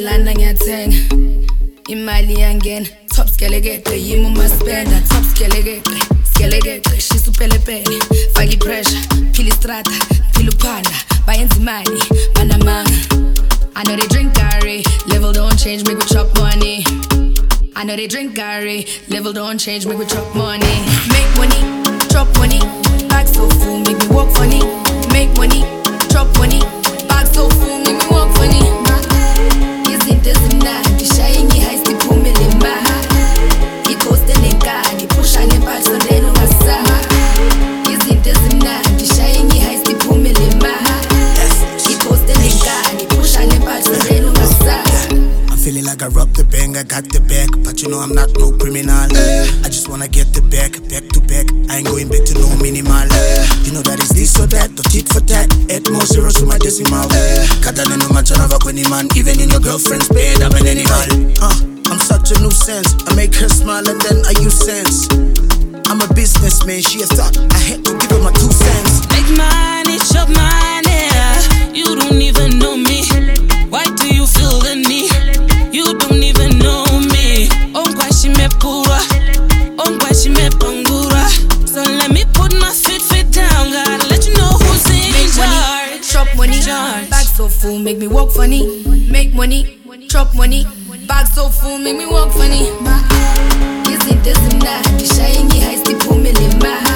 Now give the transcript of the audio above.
Lana ngiyathenga imali yangena top skelegeqe yimi uma spenda top skelegeqe shisa upelepele faki pressure phila istrata phila uphanda bayenza imali banamanga. I know they drink Gary, level don't change, make we chop money. I know they drink Gary, level don't change, make we chop money. Make money, chop money, bag so full, make me walk funny. Make money, chop money, bag so full, make me walk funny. Izinto ezimnandi, shayingi high stick phumile ma. Iphoste nenkani, pusha nempahla sondela ungasama. Izinto ezimnandi, shayingi high stick phumile ma. Iphoste nenkani, pusha nempahla sondela ungasama. Feeling like I robbed the bank, I got the back, but you know I'm not no criminal. I just wanna get the back to back. I ain't going back to no minimal. You know that it's this or that, or tit for tat. Add more zeros to my decimal. Katana no matter of a man, even in your girlfriend's bed, I'm an animal. I'm such a nuisance. I make her smile and then I use sense. I'm a businessman, she a thought. I had to give her my 2 cents. Make money, chop money. You don't even know me. Why do you feel the need? You don't even know me. Ongwashi me pura, ongwashi me pangura. So let me put my feet down. Gotta let you know who's in Make charge. money, chop money, bag so full, make me walk funny. Make money, chop money, bag so full, make me walk funny. Izinto ezimnandi, shayingi high stick phumile ma.